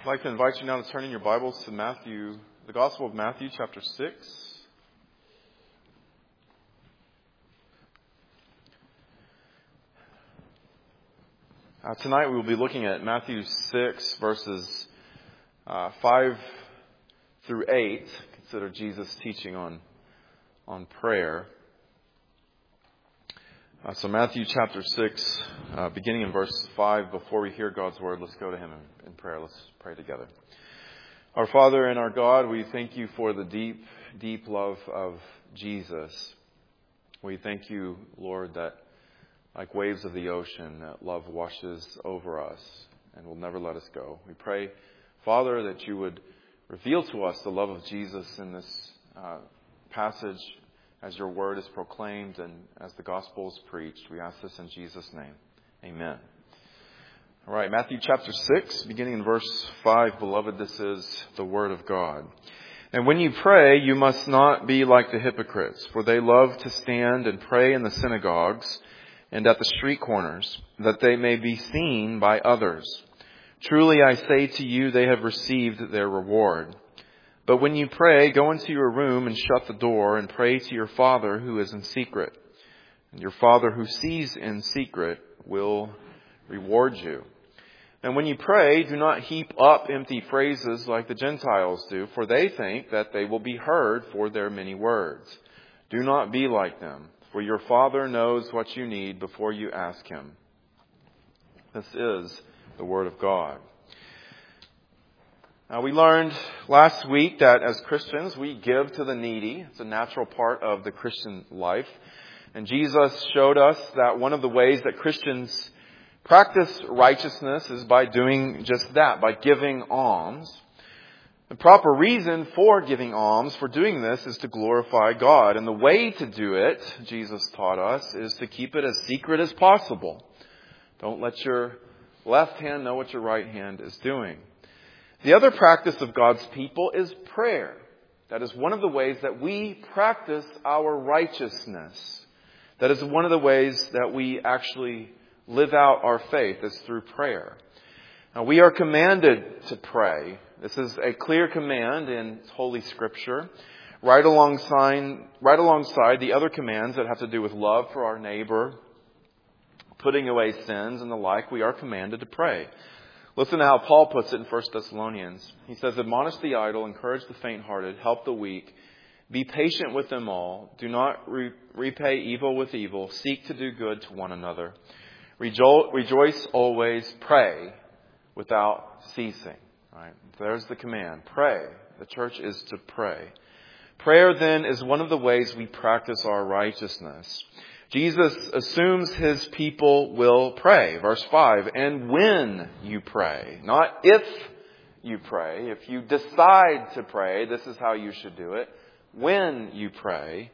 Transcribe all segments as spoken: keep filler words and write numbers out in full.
like to invite you now to turn in your Bibles to Matthew, the Gospel of Matthew, chapter six. Uh, tonight we will be looking at Matthew six, verses uh, five through eight. Consider Jesus' teaching on, on prayer. Uh, so Matthew chapter six, uh, beginning in verse five, before we hear God's word, let's go to Him in, in prayer. Let's pray together. Our Father and our God, we thank you for the deep, deep love of Jesus. We thank you, Lord, that like waves of the ocean, that love washes over us and will never let us go. We pray, Father, that you would reveal to us the love of Jesus in this uh, passage as your word is proclaimed and as the gospel is preached. We ask this in Jesus' name. Amen. All right, Matthew chapter six, beginning in verse five. Beloved, this is the word of God. And when you pray, you must not be like the hypocrites, for they love to stand and pray in the synagogues and at the street corners, that they may be seen by others. Truly I say to you, they have received their reward. But when you pray, go into your room and shut the door and pray to your Father who is in secret. And your Father who sees in secret will reward you. And when you pray, do not heap up empty phrases like the Gentiles do, for they think that they will be heard for their many words. Do not be like them, for your Father knows what you need before you ask Him. This is the Word of God. Now, we learned last week that as Christians, we give to the needy. It's a natural part of the Christian life. And Jesus showed us that one of the ways that Christians practice righteousness is by doing just that, by giving alms. The proper reason for giving alms, for doing this, is to glorify God. And the way to do it, Jesus taught us, is to keep it as secret as possible. Don't let your left hand know what your right hand is doing. The other practice of God's people is prayer. That is one of the ways that we practice our righteousness. That is one of the ways that we actually live out our faith, is through prayer. Now, we are commanded to pray. This is a clear command in Holy Scripture, right alongside, right alongside the other commands that have to do with love for our neighbor, putting away sins and the like. We are commanded to pray. Listen to how Paul puts it in First Thessalonians. He says, admonish the idle, encourage the faint-hearted, help the weak, be patient with them all, do not re- repay evil with evil, seek to do good to one another. Rejo- rejoice always, pray without ceasing. Right? There's the command. Pray. The church is to pray. Prayer then is one of the ways we practice our righteousness. Jesus assumes His people will pray. Verse five, and when you pray, not if you pray. If you decide to pray, this is how you should do it. When you pray,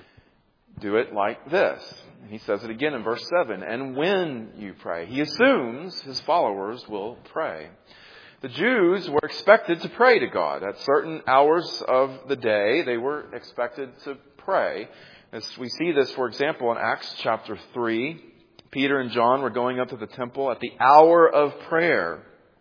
do it like this. He says it again in verse seven, and when you pray. He assumes His followers will pray. The Jews were expected to pray to God. At certain hours of the day, they were expected to pray. As we see this, for example, in Acts chapter three, Peter and John were going up to the temple at the hour of prayer.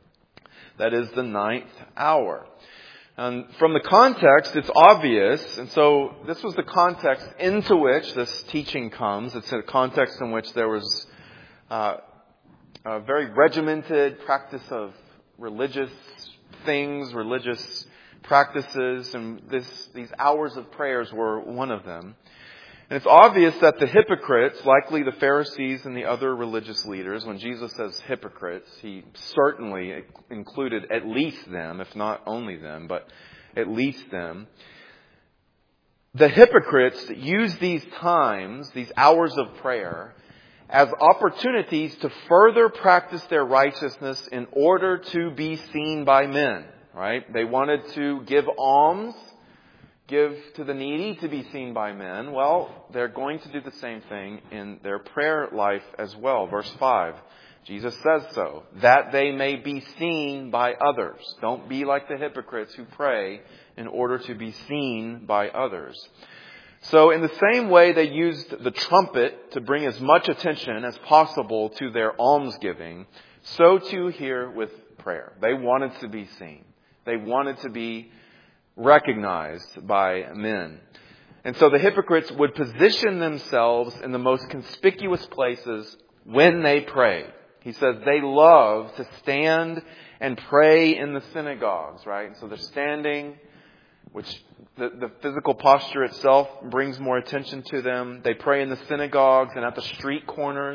That is the ninth hour. And from the context, it's obvious. And so this was the context into which this teaching comes. It's a context in which there was uh, a very regimented practice of religious things, religious practices. And this, these hours of prayers were one of them. And it's obvious that the hypocrites, likely the Pharisees and the other religious leaders, when Jesus says hypocrites, He certainly included at least them, if not only them, but at least them. The hypocrites use these times, these hours of prayer, as opportunities to further practice their righteousness in order to be seen by men. Right? They wanted to give alms, give to the needy to be seen by men. Well, they're going to do the same thing in their prayer life as well. Verse five, Jesus says so, that they may be seen by others. Don't be like the hypocrites who pray in order to be seen by others. So in the same way they used the trumpet to bring as much attention as possible to their almsgiving, So too here with prayer. They wanted to be seen. They wanted to be recognized by men. And so the hypocrites would position themselves in the most conspicuous places when they prayed. He says they love to stand and pray in the synagogues, right? And so they're standing, which the, the physical posture itself brings more attention to them. They pray in the synagogues and at the street corners.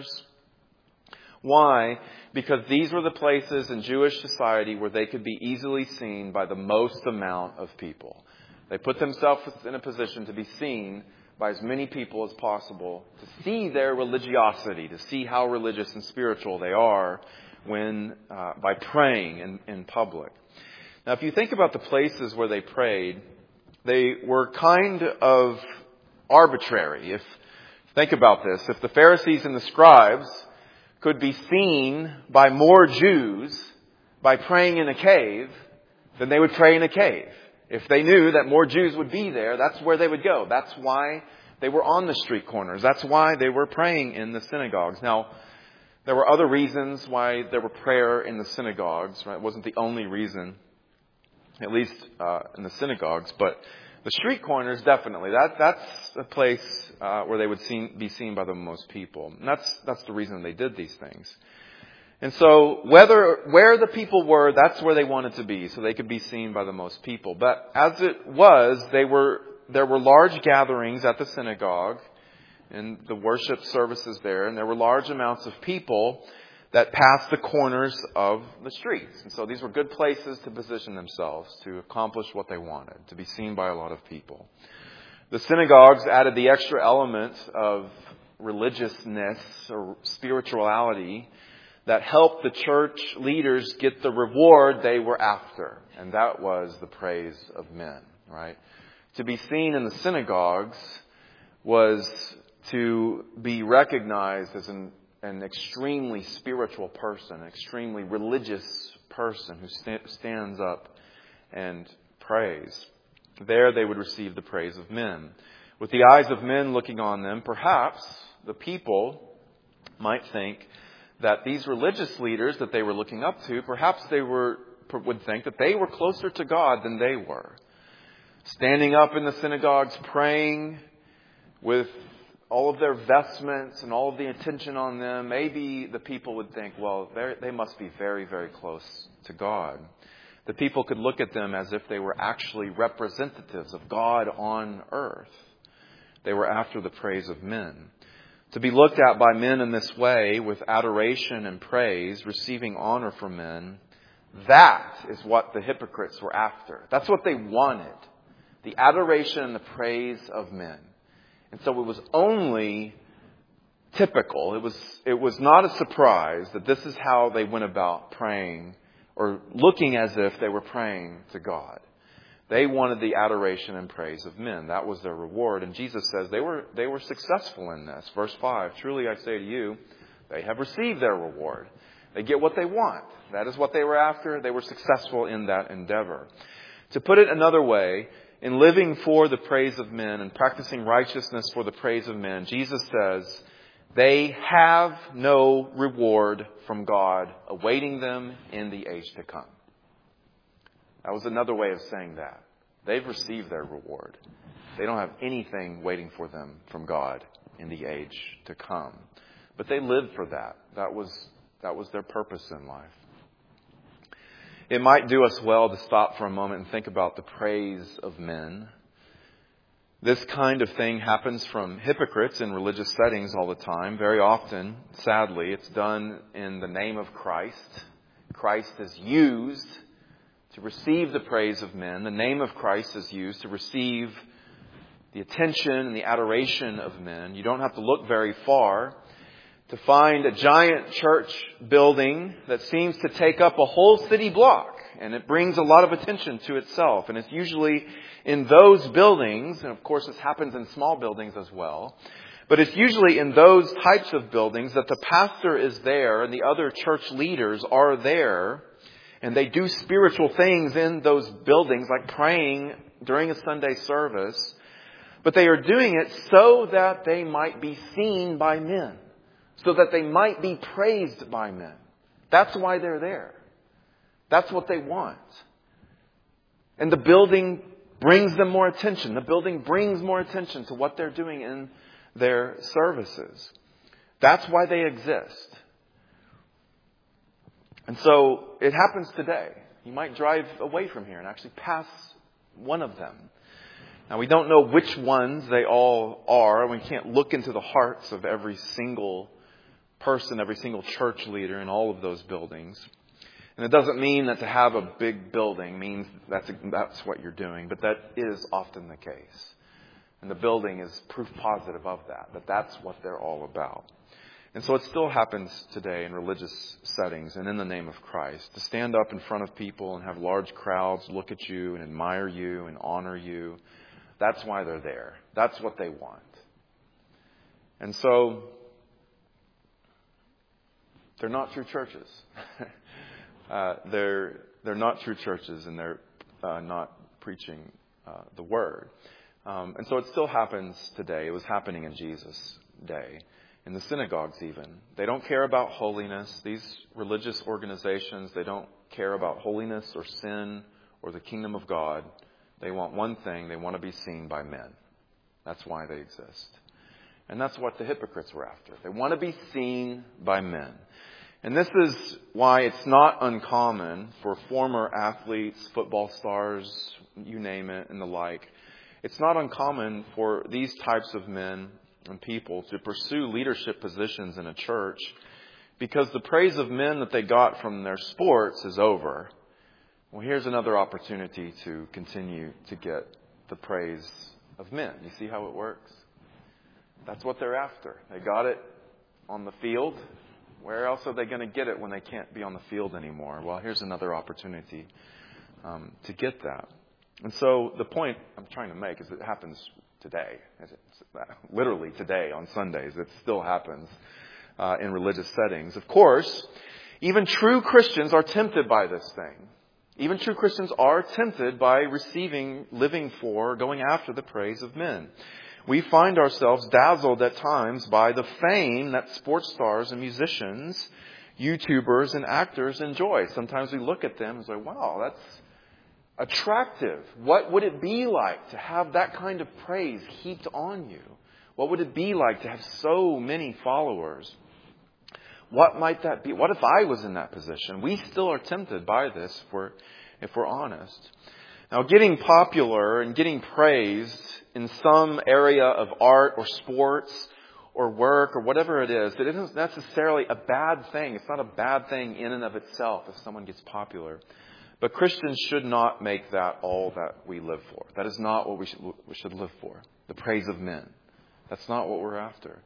Why? Because these were the places in Jewish society where they could be easily seen by the most amount of people. They put themselves in a position to be seen by as many people as possible, to see their religiosity, to see how religious and spiritual they are when uh, by praying in, in public. Now, if you think about the places where they prayed, they were kind of arbitrary. If think about this, if the Pharisees and the scribes could be seen by more Jews by praying in a cave, then they would pray in a cave. If they knew that more Jews would be there, that's where they would go. That's why they were on the street corners. That's why they were praying in the synagogues. Now, there were other reasons why there were prayer in the synagogues, right? It wasn't the only reason, at least uh, in the synagogues, but the street corners, definitely. That That's a place uh, where they would see, be seen by the most people. And that's, that's the reason they did these things. And so whether where the people were, that's where they wanted to be, so they could be seen by the most people. But as it was, they were there were large gatherings at the synagogue and the worship services there, and there were large amounts of people that passed the corners of the streets. And so these were good places to position themselves, to accomplish what they wanted, to be seen by a lot of people. The synagogues added the extra element of religiousness or spirituality that helped the church leaders get the reward they were after. And that was the praise of men, right? To be seen in the synagogues was to be recognized as an, an extremely spiritual person, an extremely religious person who st- stands up and prays. There they would receive the praise of men. With the eyes of men looking on them, perhaps the people might think that these religious leaders that they were looking up to, perhaps they were would think that they were closer to God than they were. Standing up in the synagogues, praying with all of their vestments and all of the attention on them, maybe the people would think, well, they must be very, very close to God. The people could look at them as if they were actually representatives of God on earth. They were after the praise of men. To be looked at by men in this way, with adoration and praise, receiving honor from men, that is what the hypocrites were after. That's what they wanted. The adoration and the praise of men. And so it was only typical. It was, it was not a surprise that this is how they went about praying or looking as if they were praying to God. They wanted the adoration and praise of men. That was their reward. And Jesus says they were they were successful in this. Verse five, truly I say to you, they have received their reward. They get what they want. That is what they were after. They were successful in that endeavor. To put it another way, in living for the praise of men and practicing righteousness for the praise of men, Jesus says they have no reward from God awaiting them in the age to come. That was another way of saying that. They've received their reward. They don't have anything waiting for them from God in the age to come. But they lived for that. That was, that was their purpose in life. It might do us well to stop for a moment and think about the praise of men. This kind of thing happens from hypocrites in religious settings all the time. Very often, sadly, it's done in the name of Christ. Christ is used to receive the praise of men. The name of Christ is used to receive the attention and the adoration of men. You don't have to look very far to find a giant church building that seems to take up a whole city block. And it brings a lot of attention to itself. And it's usually in those buildings, and of course this happens in small buildings as well, but it's usually in those types of buildings that the pastor is there and the other church leaders are there. And they do spiritual things in those buildings, like praying during a Sunday service. But they are doing it so that they might be seen by men. So that they might be praised by men. That's why they're there. That's what they want. And the building brings them more attention. The building brings more attention to what they're doing in their services. That's why they exist. And so it happens today. You might drive away from here and actually pass one of them. Now, we don't know which ones they all are. We can't look into the hearts of every single person, every single church leader in all of those buildings. And it doesn't mean that to have a big building means that's, that's what you're doing, but that is often the case. And the building is proof positive of that, that that's what they're all about. And so it still happens today in religious settings and in the name of Christ, to stand up in front of people and have large crowds look at you and admire you and honor you. That's why they're there. That's what they want. And so they're not true churches. uh, they're they're not true churches, and they're uh, not preaching uh, the word. Um, and so it still happens today. It was happening in Jesus' day. In the synagogues even. They don't care about holiness. These religious organizations, they don't care about holiness or sin or the kingdom of God. They want one thing. They want to be seen by men. That's why they exist. And that's what the hypocrites were after. They want to be seen by men. And this is why it's not uncommon for former athletes, football stars, you name it, and the like. It's not uncommon for these types of men and people to pursue leadership positions in a church because the praise of men that they got from their sports is over. Well, here's another opportunity to continue to get the praise of men. You see how it works? That's what they're after. They got it on the field. Where else are they going to get it when they can't be on the field anymore? Well, here's another opportunity um, to get that. And so the point I'm trying to make is it happens today. It's literally today on Sundays. It still happens uh, in religious settings. Of course, even true Christians are tempted by this thing. Even true Christians are tempted by receiving, living for, going after the praise of men. We find ourselves dazzled at times by the fame that sports stars and musicians, YouTubers and actors enjoy. Sometimes we look at them and say, wow, that's attractive. What would it be like to have that kind of praise heaped on you? What would it be like to have so many followers? What might that be? What if I was in that position? We still are tempted by this if we're, if we're honest. Now, getting popular and getting praised in some area of art or sports or work or whatever it is, it isn't necessarily a bad thing. It's not a bad thing in and of itself if someone gets popular. But Christians should not make that all that we live for. That is not what we should, we should live for. The praise of men. That's not what we're after.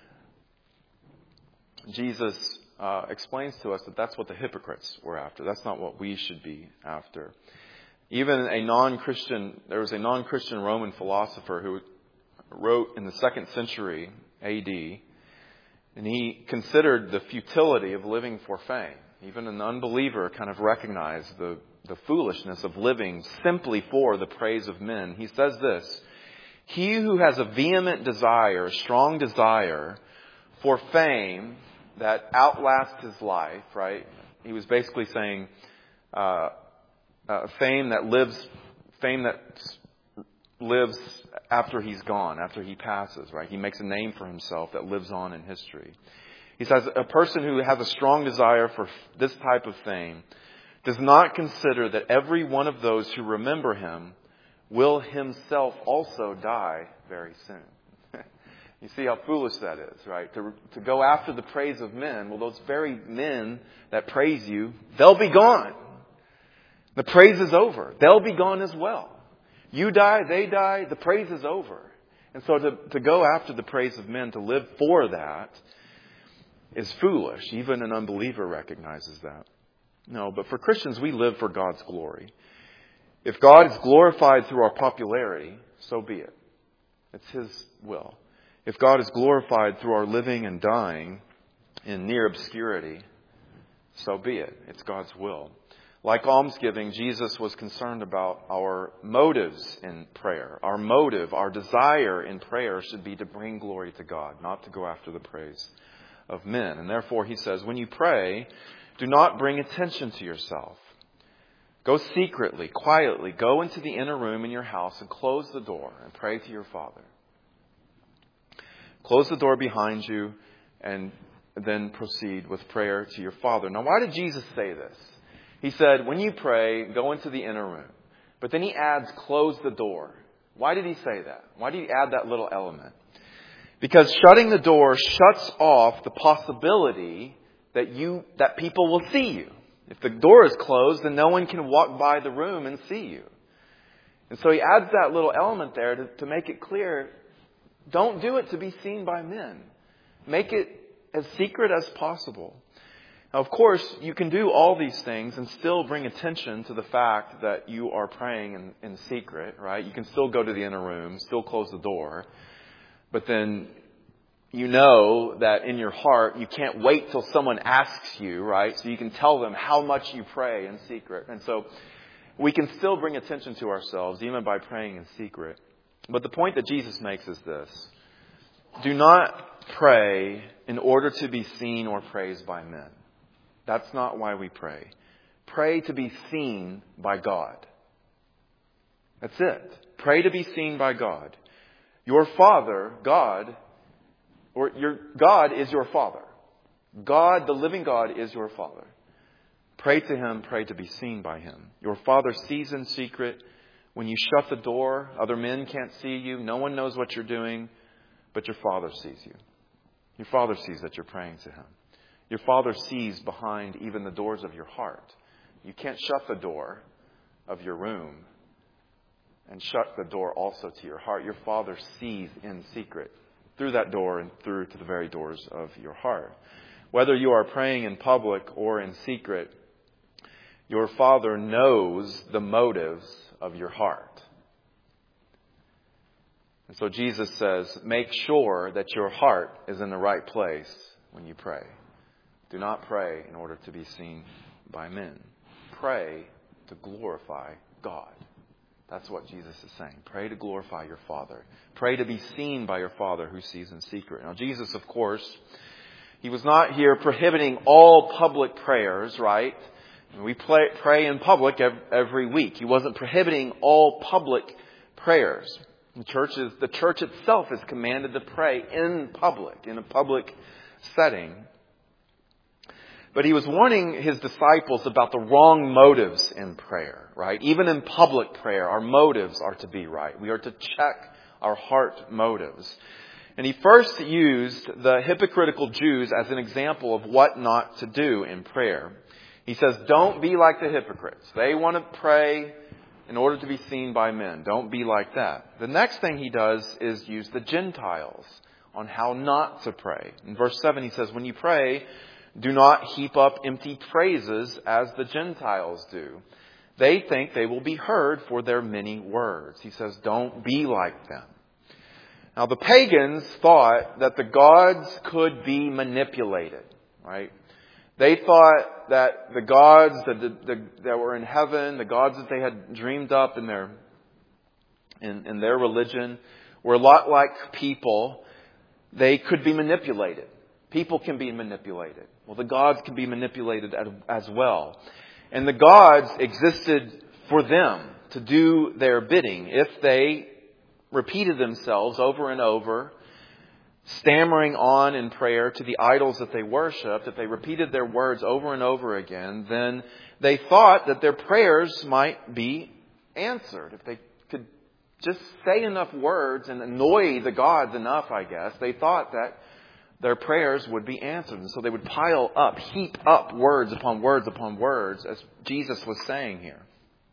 Jesus uh, explains to us that that's what the hypocrites were after. That's not what we should be after. Even a non-Christian, there was a non-Christian Roman philosopher who wrote in the second century A D, and he considered the futility of living for fame. Even an unbeliever kind of recognized the, the foolishness of living simply for the praise of men. He says this, he who has a vehement desire, a strong desire for fame that outlasts his life, right? He was basically saying uh, uh, fame that lives, fame that lives after he's gone, after he passes, right? He makes a name for himself that lives on in history. He says a person who has a strong desire for this type of fame does not consider that every one of those who remember him will himself also die very soon. You see how foolish that is, right? To, to go after the praise of men, well, those very men that praise you, they'll be gone. The praise is over. They'll be gone as well. You die, they die, the praise is over. And so to, to go after the praise of men, to live for that, is foolish. Even an unbeliever recognizes that. No, but for Christians, we live for God's glory. If God is glorified through our popularity, so be it. It's His will. If God is glorified through our living and dying in near obscurity, so be it. It's God's will. Like almsgiving, Jesus was concerned about our motives in prayer. Our motive, our desire in prayer should be to bring glory to God, not to go after the praise of men. And therefore, he says, when you pray, Do not bring attention to yourself. Go secretly, quietly, go into the inner room in your house and close the door and pray to your Father. Close the door behind you and then proceed with prayer to your Father. Now, why did Jesus say this? He said, when you pray, go into the inner room. But then he adds, close the door. Why did he say that? Why did he add that little element? Because shutting the door shuts off the possibility that you that people will see you. If the door is closed, then no one can walk by the room and see you. And so he adds that little element there to, to make it clear, don't do it to be seen by men. Make it as secret as possible. Now, of course, you can do all these things and still bring attention to the fact that you are praying in, in secret, right? You can still go to the inner room, still close the door. But then you know that in your heart, you can't wait till someone asks you, right? So you can tell them how much you pray in secret. And so we can still bring attention to ourselves, even by praying in secret. But the point that Jesus makes is this. Do not pray in order to be seen or praised by men. That's not why we pray. Pray to be seen by God. That's it. Pray to be seen by God. Your Father, God, or your God is your Father. God, the living God, is your Father. Pray to Him, pray to be seen by Him. Your Father sees in secret. When you shut the door, other men can't see you. No one knows what you're doing, but your Father sees you. Your Father sees that you're praying to Him. Your Father sees behind even the doors of your heart. You can't shut the door of your room and shut the door also to your heart. Your Father sees in secret through that door and through to the very doors of your heart. Whether you are praying in public or in secret, your Father knows the motives of your heart. And so Jesus says, make sure that your heart is in the right place when you pray. Do not pray in order to be seen by men. Pray to glorify God. That's what Jesus is saying. Pray to glorify your Father. Pray to be seen by your Father who sees in secret. Now, Jesus, of course, He was not here prohibiting all public prayers, right? We pray, pray in public every week. He wasn't prohibiting all public prayers. The church, is, the church itself is commanded to pray in public, in a public setting. But He was warning His disciples about the wrong motives in prayer, right? Even in public prayer, our motives are to be right. We are to check our heart motives. And He first used the hypocritical Jews as an example of what not to do in prayer. He says, don't be like the hypocrites. They want to pray in order to be seen by men. Don't be like that. The next thing He does is use the Gentiles on how not to pray. In verse seven, He says, when you pray, do not heap up empty phrases as the Gentiles do. They think they will be heard for their many words. He says, don't be like them. Now, the pagans thought that the gods could be manipulated, right? They thought that the gods that, the, the, that were in heaven, the gods that they had dreamed up in their, in, in their religion, were a lot like people. They could be manipulated. People can be manipulated. Well, the gods can be manipulated as well. And the gods existed for them to do their bidding. If they repeated themselves over and over, stammering on in prayer to the idols that they worshipped, if they repeated their words over and over again, then they thought that their prayers might be answered. If they could just say enough words and annoy the gods enough, I guess, they thought that their prayers would be answered. And so they would pile up, heap up words upon words upon words, as Jesus was saying here.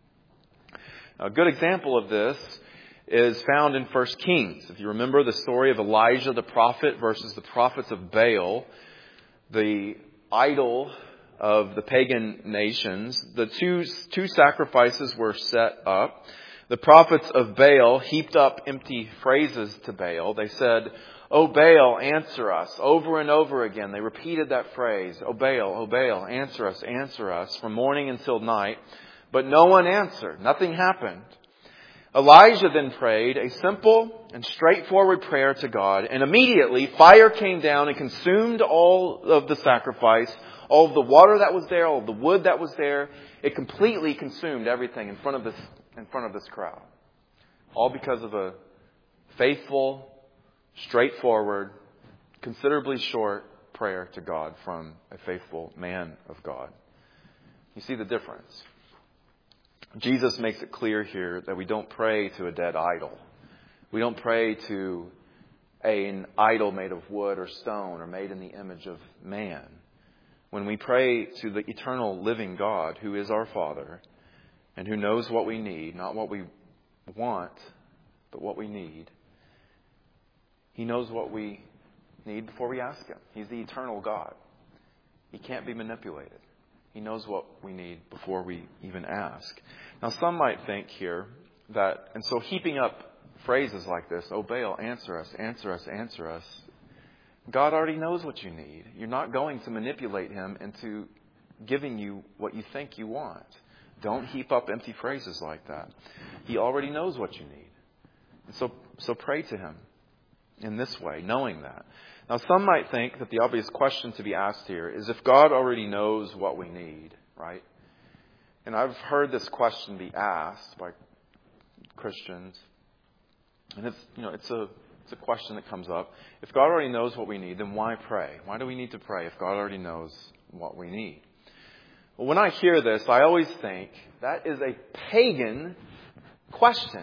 A good example of this is found in First Kings. If you remember the story of Elijah the prophet versus the prophets of Baal, the idol of the pagan nations, the two, two sacrifices were set up. The prophets of Baal heaped up empty phrases to Baal. They said, "O Baal, answer us," over and over again. They repeated that phrase, "O Baal, O Baal, answer us, answer us," from morning until night. But no one answered. Nothing happened. Elijah then prayed a simple and straightforward prayer to God, and immediately fire came down and consumed all of the sacrifice, All of the water that was there, all of the wood that was there, it completely consumed everything in front of this, in front of this crowd. All because of a faithful, straightforward, considerably short prayer to God from a faithful man of God. You see the difference. Jesus makes it clear here that we don't pray to a dead idol. We don't pray to an idol made of wood or stone or made in the image of man. When we pray to the eternal living God who is our Father and who knows what we need, not what we want, but what we need. He knows what we need before we ask Him. He's the eternal God. He can't be manipulated. He knows what we need before we even ask. Now, some might think here that, and so heaping up phrases like this, "Oh, Baal, answer us, answer us, answer us." God already knows what you need. You're not going to manipulate Him into giving you what you think you want. Don't heap up empty phrases like that. He already knows what you need. And so, so pray to Him in this way, knowing that. Now, some might think that the obvious question to be asked here is if God already knows what we need, right? And I've heard this question be asked by Christians. And it's, you know, it's a, it's a question that comes up. If God already knows what we need, then why pray? Why do we need to pray if God already knows what we need? Well, when I hear this, I always think that is a pagan question.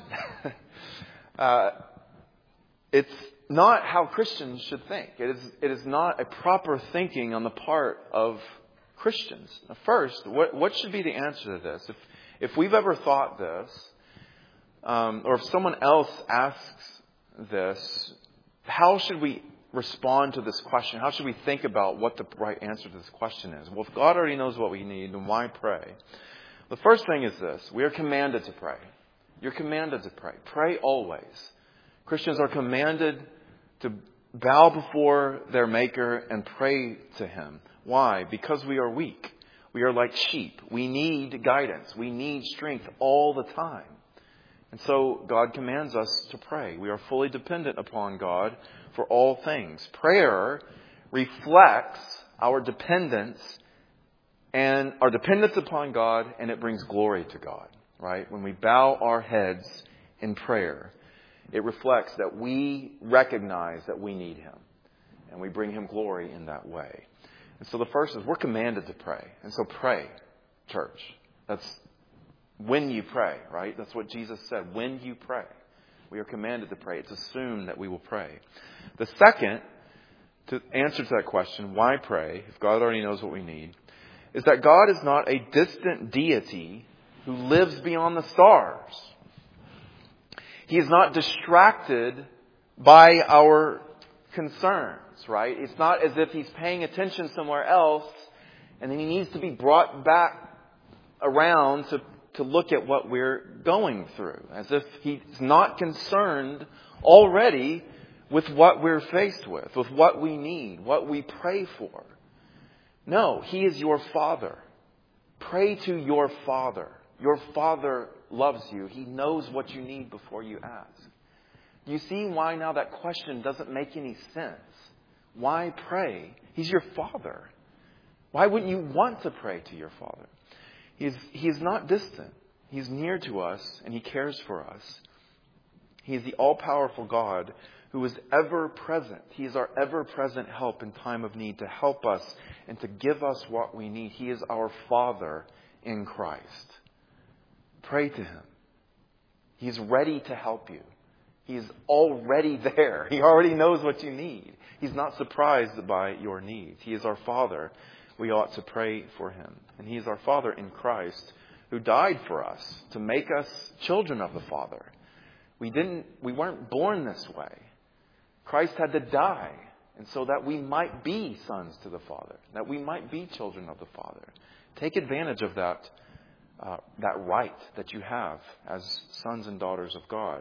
uh, it's not how Christians should think. It is, it is not a proper thinking on the part of Christians. Now, first, what, what should be the answer to this? If, if we've ever thought this, um, or if someone else asks this, how should we respond to this question? How should we think about what the right answer to this question is? Well, if God already knows what we need, then why pray? The first thing is this. We are commanded to pray. You're commanded to pray. Pray always. Christians are commanded to bow before their Maker and pray to Him. Why? Because we are weak. We are like sheep. We need guidance. We need strength all the time. And so God commands us to pray. We are fully dependent upon God for all things. Prayer reflects our dependence and our dependence upon God, and it brings glory to God, right? When we bow our heads in prayer, it reflects that we recognize that we need Him, and we bring Him glory in that way. And so the first is we're commanded to pray. And so pray, church. That's when you pray, right? That's what Jesus said. When you pray. We are commanded to pray. It's assumed that we will pray. The second, to answer to that question, why pray, if God already knows what we need, is that God is not a distant deity who lives beyond the stars. He is not distracted by our concerns, right? It's not as if He's paying attention somewhere else and then He needs to be brought back around to, to look at what we're going through. As if He's not concerned already with what we're faced with, with what we need, what we pray for. No, He is your Father. Pray to your Father. Your Father loves you. He knows what you need before you ask. You see why now that question doesn't make any sense? Why pray? He's your Father. Why wouldn't you want to pray to your Father? He's, he is not distant. He's near to us and He cares for us. He is the all-powerful God who is ever present. He is our ever-present help in time of need to help us and to give us what we need. He is our Father in Christ. Pray to Him. He's ready to help you. He's already there. He already knows what you need. He's not surprised by your needs. He is our Father. We ought to pray for Him. And He is our Father in Christ who died for us to make us children of the Father. We didn't, we weren't born this way. Christ had to die, and so that we might be sons to the Father, that we might be children of the Father. Take advantage of that, uh, that right that you have as sons and daughters of God.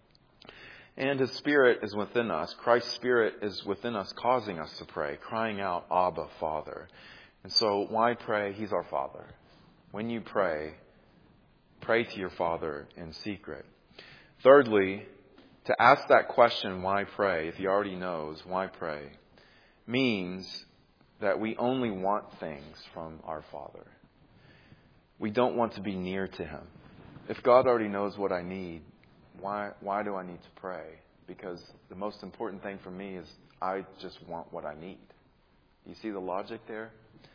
And His Spirit is within us. Christ's Spirit is within us, causing us to pray, crying out, Abba, Father. And so why pray? He's our Father. When you pray, pray to your Father in secret. Thirdly, to ask that question, why pray, if He already knows, why pray, means that we only want things from our Father. We don't want to be near to Him. If God already knows what I need, why why do I need to pray? Because the most important thing for me is I just want what I need. You see the logic there?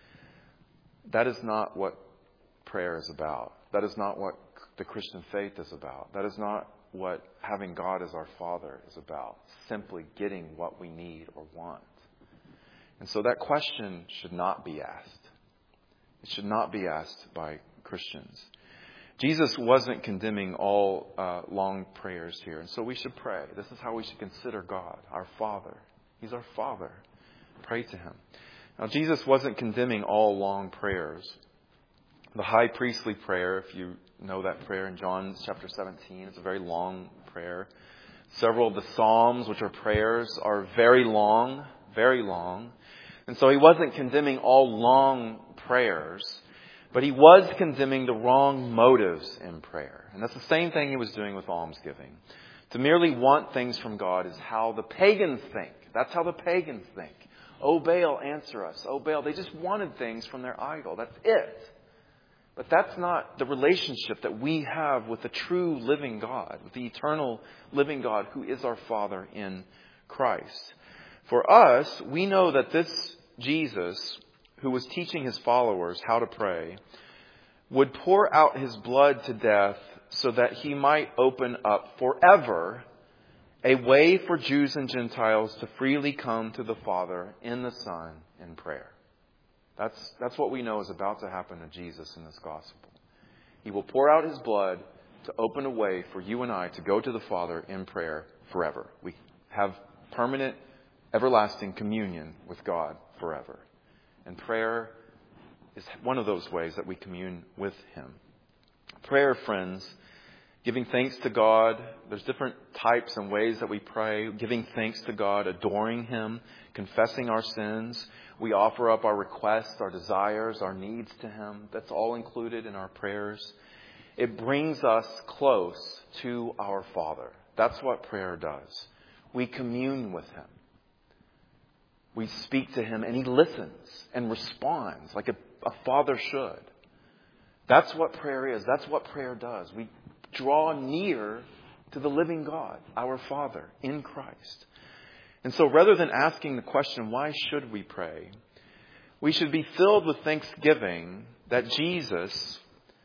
That is not what prayer is about. That is not what the Christian faith is about. That is not what having God as our Father is about. Simply getting what we need or want. And so that question should not be asked. It should not be asked by Christians. Jesus wasn't condemning all uh, long prayers here. And so we should pray. This is how we should consider God, our Father. He's our Father. Pray to Him. Now, Jesus wasn't condemning all long prayers. The high priestly prayer, if you know that prayer in John chapter seventeen, it's a very long prayer. Several of the Psalms, which are prayers, are very long, very long. And so He wasn't condemning all long prayers, but He was condemning the wrong motives in prayer. And that's the same thing He was doing with almsgiving. To merely want things from God is how the pagans think. That's how the pagans think. Oh, Baal, answer us. Oh, Baal, they just wanted things from their idol. That's it. But that's not the relationship that we have with the true living God, with the eternal living God who is our Father in Christ. For us, we know that this Jesus, who was teaching His followers how to pray, would pour out His blood to death so that He might open up forever a way for Jews and Gentiles to freely come to the Father in the Son in prayer. That's, that's what we know is about to happen to Jesus in this gospel. He will pour out His blood to open a way for you and I to go to the Father in prayer forever. We have permanent, everlasting communion with God forever. And prayer is one of those ways that we commune with Him. Prayer, friends, giving thanks to God. There's different types and ways that we pray. Giving thanks to God, adoring Him, confessing our sins. We offer up our requests, our desires, our needs to Him. That's all included in our prayers. It brings us close to our Father. That's what prayer does. We commune with Him. We speak to Him and He listens and responds like a, a father should. That's what prayer is. That's what prayer does. We draw near to the living God, our Father, in Christ. And so rather than asking the question, why should we pray? We should be filled with thanksgiving that Jesus,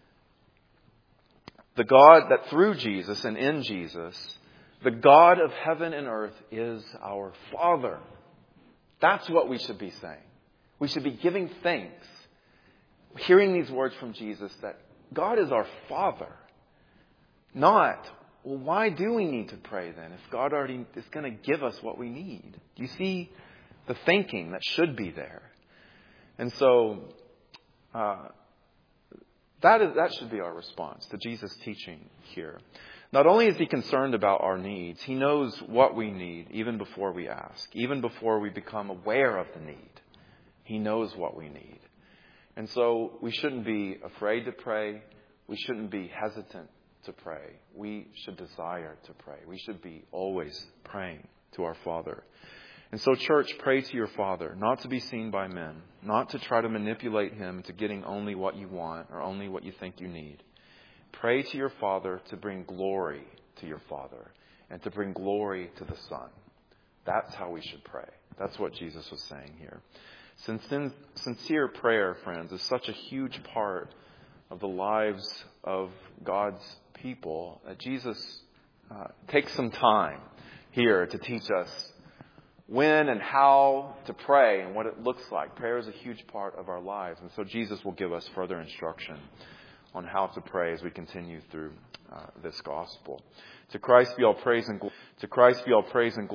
the God that through Jesus and in Jesus, the God of heaven and earth is our Father. That's what we should be saying. We should be giving thanks, hearing these words from Jesus, that God is our Father. Not, well, why do we need to pray then if God already is going to give us what we need? Do you see the thinking that should be there? And so uh, that is that should be our response to Jesus' teaching here. Not only is He concerned about our needs, He knows what we need even before we ask, even before we become aware of the need. He knows what we need. And so we shouldn't be afraid to pray. We shouldn't be hesitant to pray. We should desire to pray. We should be always praying to our Father. And so, church, pray to your Father, not to be seen by men, not to try to manipulate Him to getting only what you want or only what you think you need. Pray to your Father to bring glory to your Father and to bring glory to the Son. That's how we should pray. That's what Jesus was saying here. Sincere prayer, friends, is such a huge part of the lives of God's people that Jesus uh, takes some time here to teach us when and how to pray and what it looks like. Prayer is a huge part of our lives. And so Jesus will give us further instruction on how to pray as we continue through uh, this gospel. To Christ be all praise and glory. To Christ be all praise and glory.